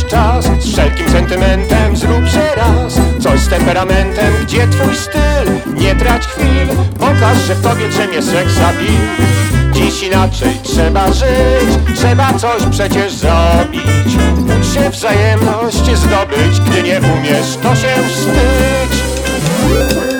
czas. Z wszelkim sentymentem zróbże raz coś z temperamentem. Gdzie twój styl? Nie trać chwil. Pokaż, że w tobie drzemie seksapil. Dziś inaczej trzeba żyć, trzeba coś przecież zrobić. Ucz się wzajemność zdobyć. Gdy nie umiesz, to się wstydź.